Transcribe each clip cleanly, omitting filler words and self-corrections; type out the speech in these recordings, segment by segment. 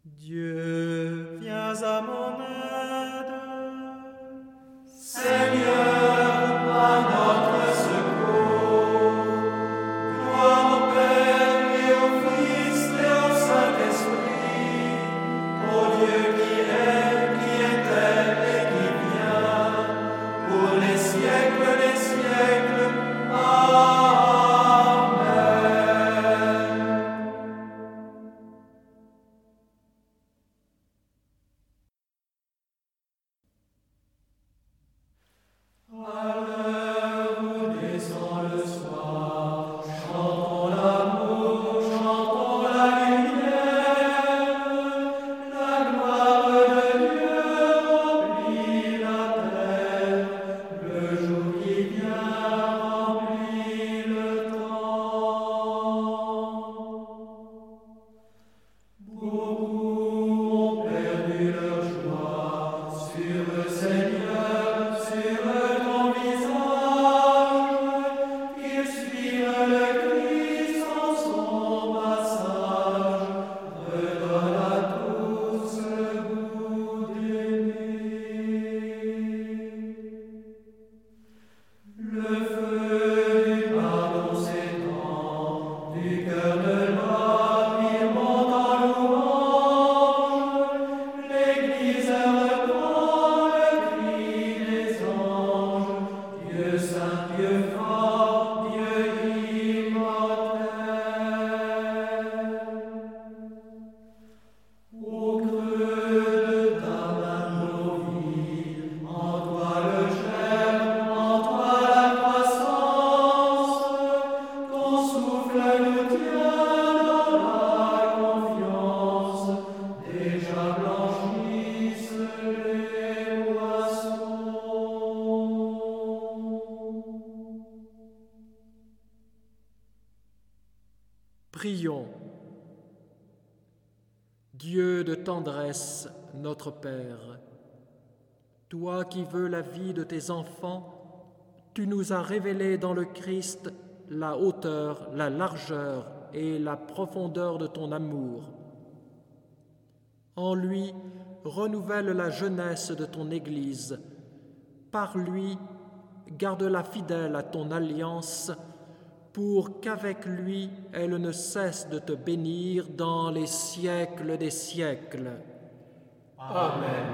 Dieu, viens à mon aide. Seigneur, à notre secours. Gloire au Père et au Fils et au Saint-Esprit, au Dieu qui est, qui était et qui vient, pour les siècles des siècles. Amen. À l'heure où descend le soir, chantons l'amour, chantons la lumière. La gloire de Dieu remplit la terre, le jour qui vient remplit le temps. Beaucoup ont perdu leur joie sur le Seigneur, sur ton visage, qu'ils suivent le Christ en son passage, redonne à tous le goût d'aimer. Le feu du pardon s'étend, du cœur de l'homme il monte en louange. L'Église reprend le cri des anges, Dieu saint, Dieu fort, Dieu immortel. Au creux de ta main nos vies, en toi le germe, en toi la croissance, ton souffle nous tient dans la confiance, déjà blanchissent les moissons. Prions. Dieu de tendresse, notre Père, toi qui veux la vie de tes enfants, tu nous as révélé dans le Christ la hauteur, la largeur et la profondeur de ton amour. En lui, renouvelle la jeunesse de ton Église. Par lui, garde-la fidèle à ton alliance, pour qu'avec lui elle ne cesse de te bénir dans les siècles des siècles. Amen.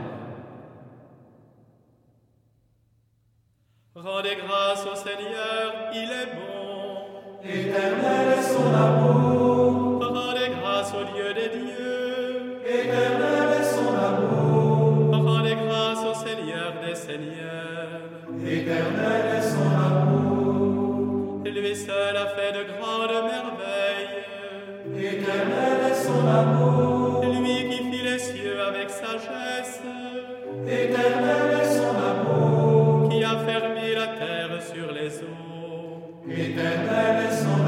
Rendez grâce au Seigneur, il est bon. Éternel est son amour, Rendez grâce au Dieu des dieux. éternel est son amour, Rendez grâce au Seigneur des seigneurs. éternel est son amour, Lui seul a fait de grandes merveilles. éternel est son amour, Lui qui fit les cieux avec sagesse. éternel est son amour, Qui a fermé la terre sur les eaux. éternel est son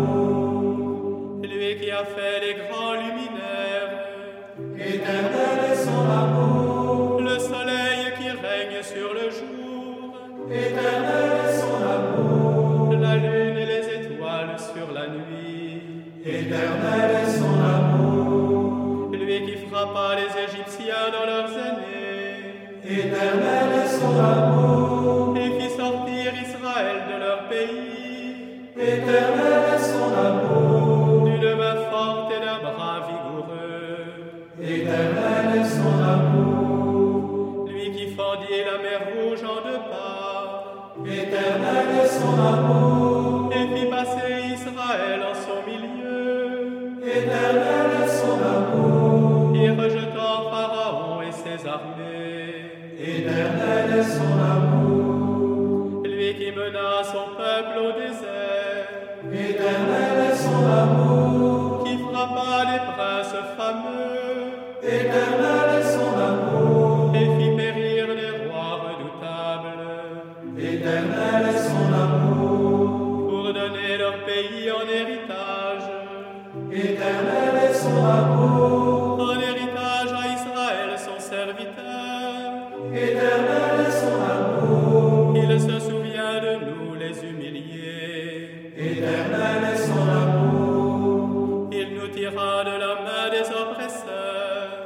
amour, Lui qui a fait les grands luminaires. éternel est son amour, Le soleil qui règne sur le jour. éternel est son amour, La lune et les étoiles sur la nuit. éternel est son amour, Lui qui frappa les Égyptiens dans leurs aînés. éternel est son amour, Et fit sortir Israël de leur pays. éternel est son amour, D'une main forte et d'un bras vigoureux. éternel est son amour, Lui qui fendit la mer rouge en deux parts. éternel est son amour, Et fit passer Israël en son milieu. éternel est son amour, Et rejetant Pharaon et ses armées. éternel est son amour, Lui qui mena son peuple au désert. éternel est son amour, Qui frappa les princes fameux. éternel est son amour, Et fit périr les rois redoutables. éternel est son amour, Pour donner leur pays en héritage. éternel est son amour, En héritage à Israël son serviteur. éternel est son amour, Il se souvient de nous les humiliés. éternel est son amour, Il nous tira de la main des oppresseurs.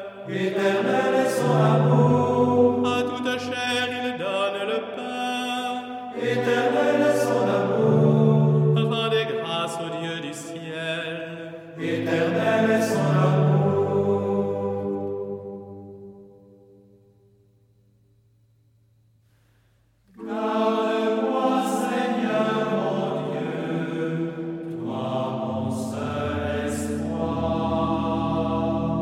éternel est son amour. Garde-moi, Seigneur mon Dieu, toi mon seul espoir.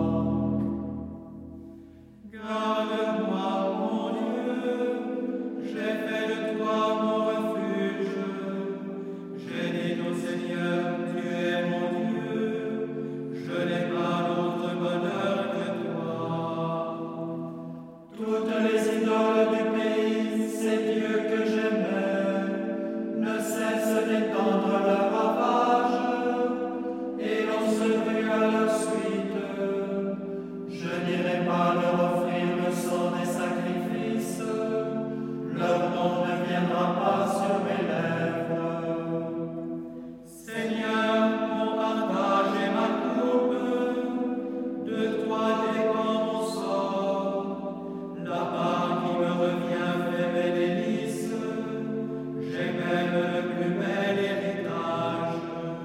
Garde-moi, mon Dieu, j'ai fait de toi mon refuge. J'ai dit au Seigneur, tu es mon Dieu, je n'ai pas d'autre bonheur que toi. Toutes les idoles du pays, ces dieux que j'aimais, ne cessent d'étendre leur ravage, et l'on se rue à leur suite. Je n'irai pas leur offrir le sang des sacrifices, leur nom ne viendra pas sur mes lèvres. Seigneur, mon partage et ma coupe, de toi dépend mon sort. La part qui me revient fait mes délices, j'ai même le plus bel héritage.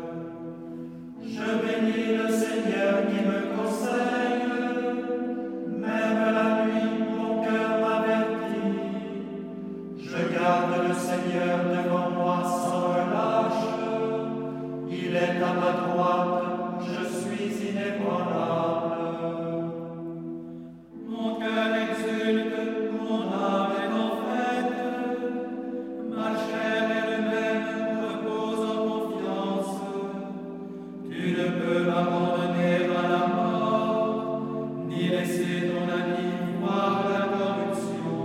Je bénis le Seigneur qui me conseille, même la nuit mon cœur m'avertit. Je garde le Seigneur devant moi sans relâche, il est à ma droite, je suis inébranlable. Mon cœur exulte, mon âme est en fête, ma chair elle-même repose en confiance. Tu ne peux m'abandonner à la mort, ni laisser ton ami voir la corruption.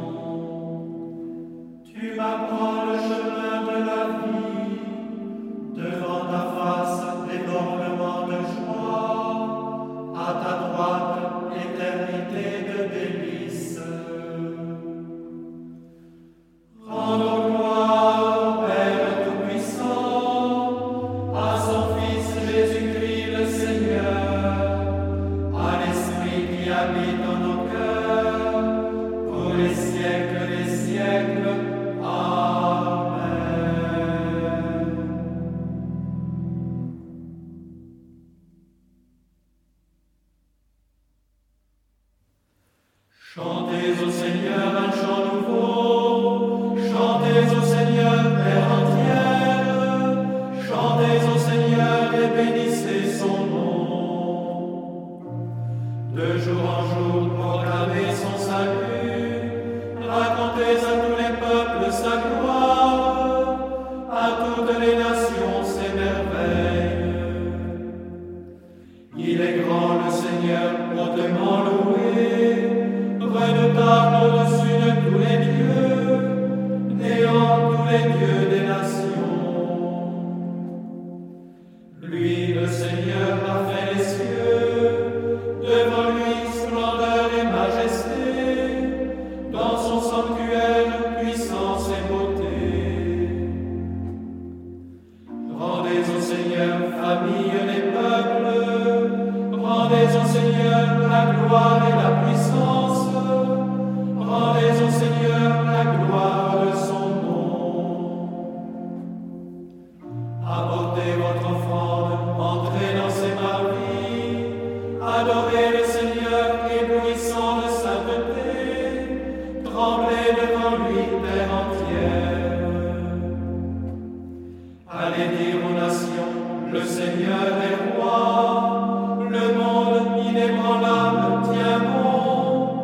Tu m'apprends le chemin de la vie, devant ta face des ornements de joie, à ta droite l'éternité de délices. Rendons gloire au Père Tout-Puissant, à son Fils Jésus-Christ le Seigneur, à l'Esprit qui habite en nos cœurs, pour les siècles des siècles. Amen. Chantez au Seigneur un chant nouveau, chantez au Seigneur terre entière, chantez au Seigneur et bénissez son nom. De jour en jour proclamez son salut, racontez à tous les peuples sa gloire, à toutes les nations ses merveilles. Il est grand le Seigneur, hautement loué, redoutable au-dessus de tous les dieux, néant tous les dieux des nations. Lui, le Seigneur, a fait les cieux, devant lui splendeur et majesté, dans son sanctuaire puissance et beauté. Rendez au Seigneur, famille des peuples, rendez au Seigneur la gloire et la puissance, rendez au Seigneur la gloire de son nom. Apportez votre offrande, entrez dans ses parvis, adorez le Seigneur éblouissant de sainteté, tremblez devant lui terre entière. Allez dire aux nations, le Seigneur est roi, le monde inébranlable tient bon,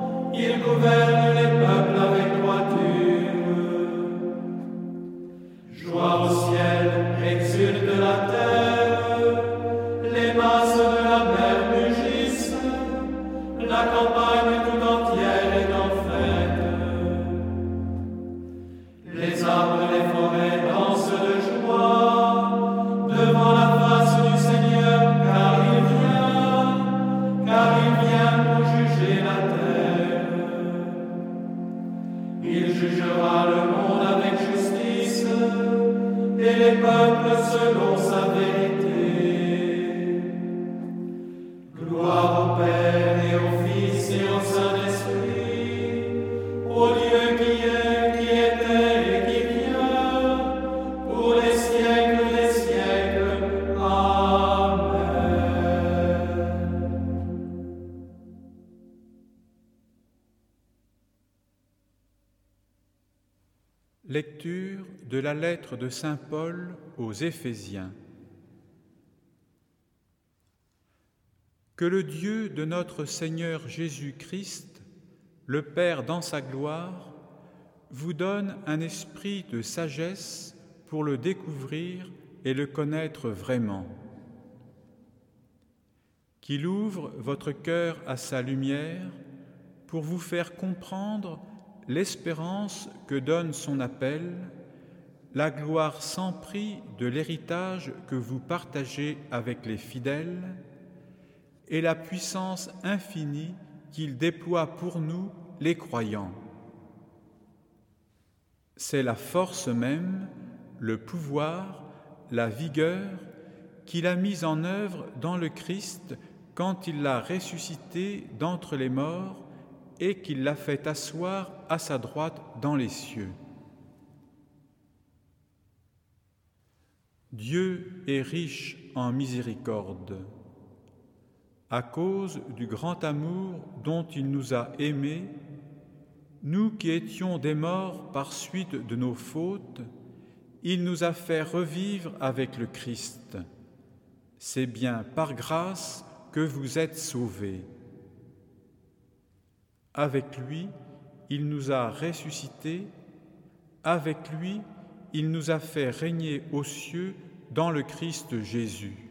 Lecture de la lettre de saint Paul aux Éphésiens. Que le Dieu de notre Seigneur Jésus-Christ, le Père dans sa gloire, vous donne un esprit de sagesse pour le découvrir et le connaître vraiment. Qu'il ouvre votre cœur à sa lumière pour vous faire comprendre l'espérance que donne son appel, la gloire sans prix de l'héritage que vous partagez avec les fidèles et la puissance infinie qu'il déploie pour nous, les croyants. C'est la force même, le pouvoir, la vigueur qu'il a mise en œuvre dans le Christ quand il l'a ressuscité d'entre les morts et qu'il l'a fait asseoir à sa droite dans les cieux. Dieu est riche en miséricorde. À cause du grand amour dont il nous a aimés, nous qui étions des morts par suite de nos fautes, il nous a fait revivre avec le Christ. C'est bien par grâce que vous êtes sauvés. Avec lui, il nous a ressuscités. Avec lui, il nous a fait régner aux cieux dans le Christ Jésus.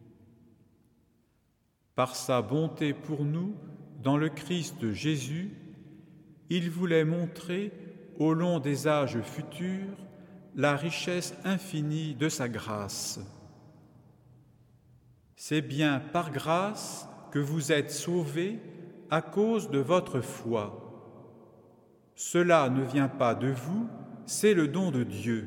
Par sa bonté pour nous, dans le Christ Jésus, il voulait montrer, au long des âges futurs, la richesse infinie de sa grâce. C'est bien par grâce que vous êtes sauvés à cause de votre foi. Cela ne vient pas de vous, c'est le don de Dieu.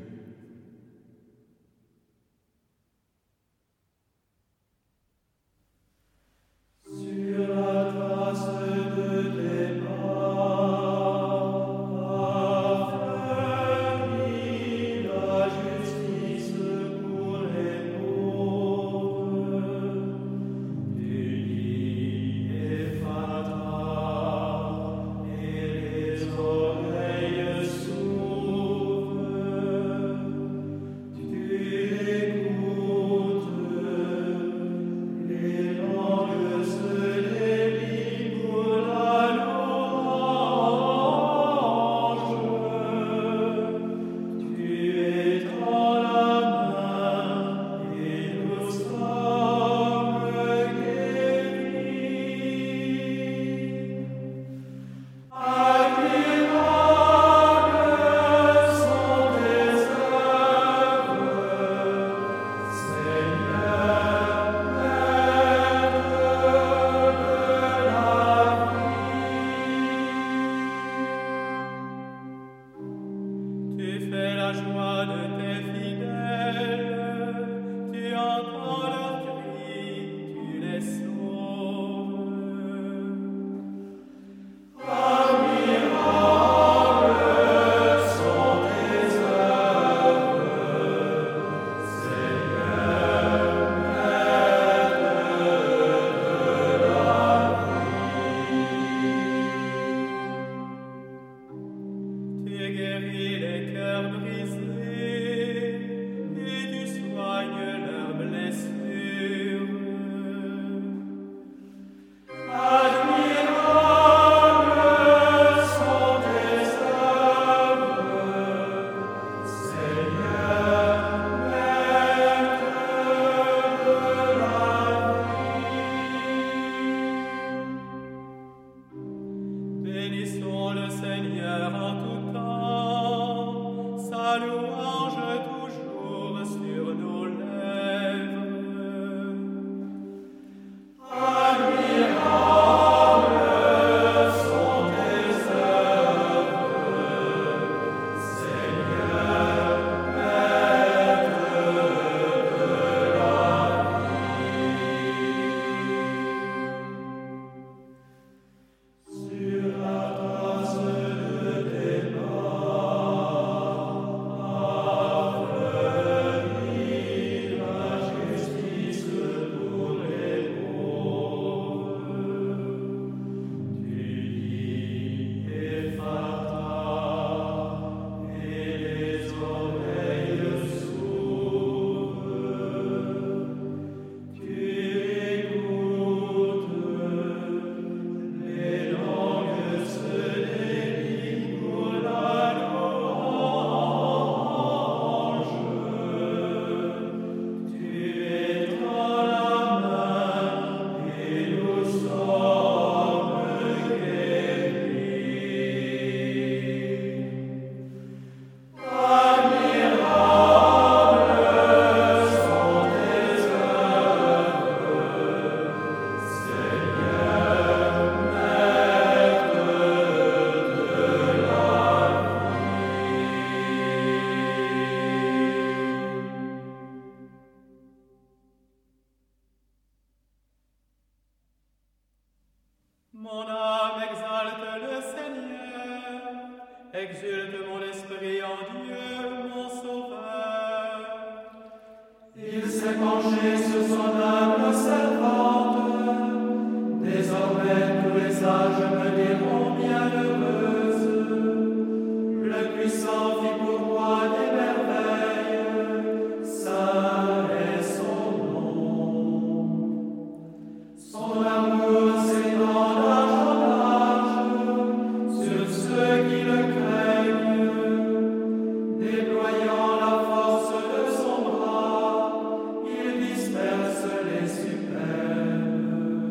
Mon âme exalte le Seigneur, exulte mon esprit en Dieu, mon Sauveur. Il s'est penché sur son humble servante. Désormais tous les âges me diront bienheureuse. Le puissant fit pour moi des merveilles. Saint est son nom. Son amour s'étend d'âge en âge sur ceux qui le craignent. Déployant la force de son bras, il disperse les superbes.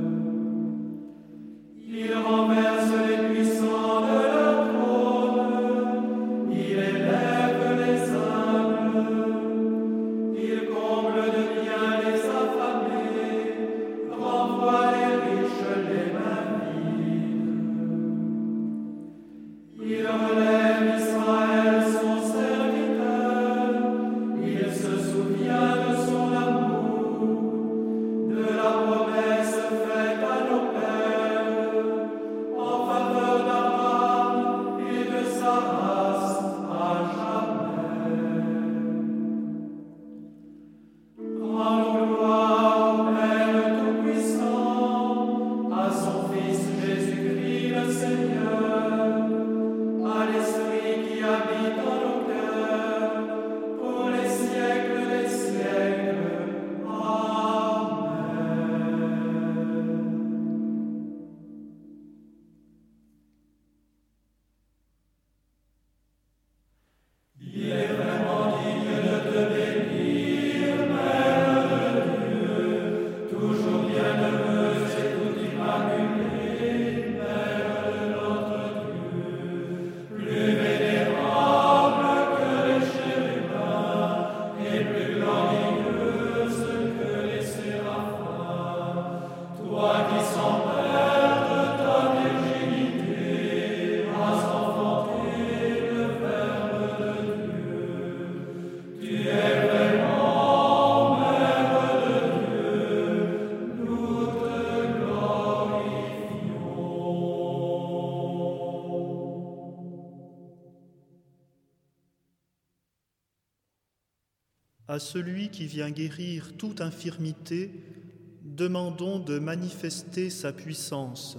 Il renverse les puissants de leur trône, il élève les humbles, il comble de bien les affamés, renvoie les riches les mains vides. Il relève Israël son serviteur, il se souvient de son amour, de la promesse faite à nos pères, en faveur d'Abraham et de sa race à jamais. Rendons gloire au Père Tout-Puissant, à son Fils Jésus-Christ le Seigneur, à l'Esprit qui habite en nos cœurs, pour les siècles des siècles. Amen. Il est vraiment digne de te bénir, Mère de Dieu, toujours bienheureuse et tout immaculée, Mère de notre Dieu, plus vénérable que les chérubins et plus glorieuse que les séraphins, toi qui sans perdre ta virginité as enfanté le Verbe de Dieu. Tu es vraiment Mère de Dieu, nous te glorifions. À celui qui vient guérir toute infirmité, demandons de manifester sa puissance.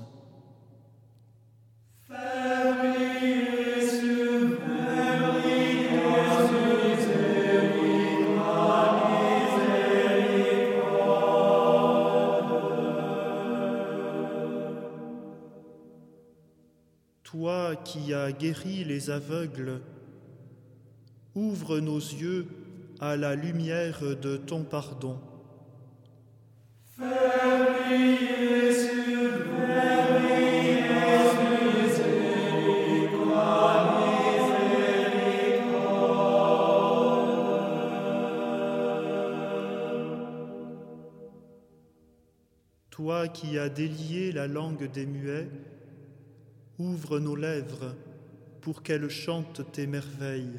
Toi qui as guéri les aveugles, ouvre nos yeux à la lumière de ton pardon. Toi qui as délié la langue des muets, ouvre nos lèvres pour qu'elles chantent tes merveilles.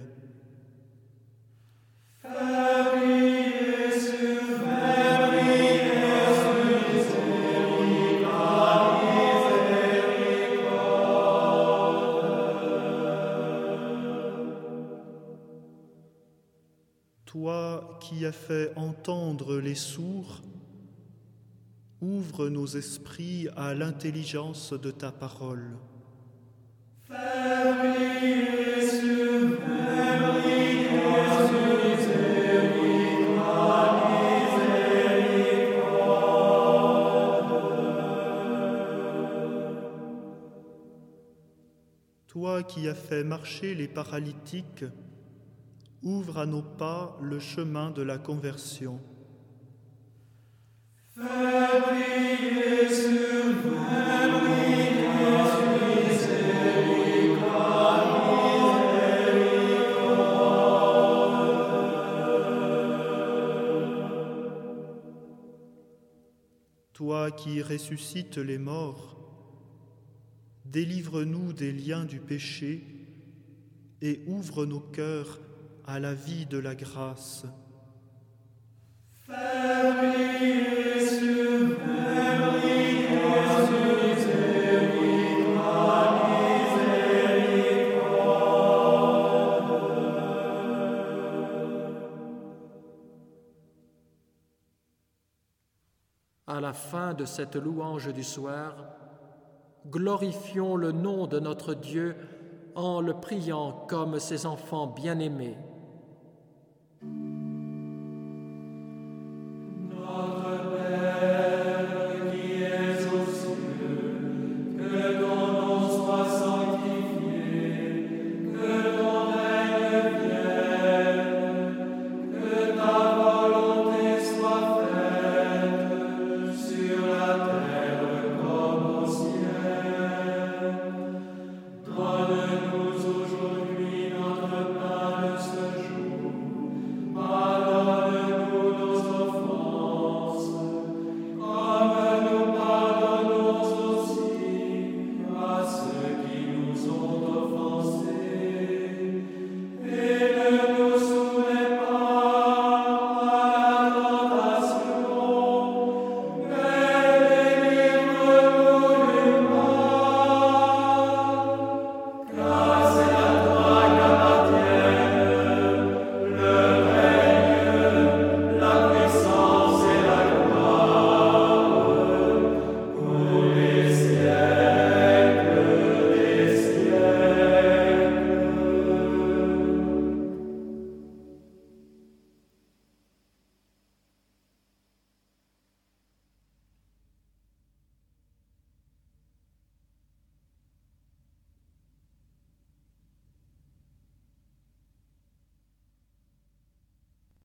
Toi qui as fait entendre les sourds, ouvre nos esprits à l'intelligence de ta parole. Toi qui as fait marcher les paralytiques, ouvre à nos pas le chemin de la conversion. Toi qui ressuscites les morts, délivre-nous des liens du péché et ouvre nos cœurs à la vie de la grâce. Fais briller sur fin de cette louange du soir, glorifions le nom de notre Dieu en le priant comme ses enfants bien-aimés.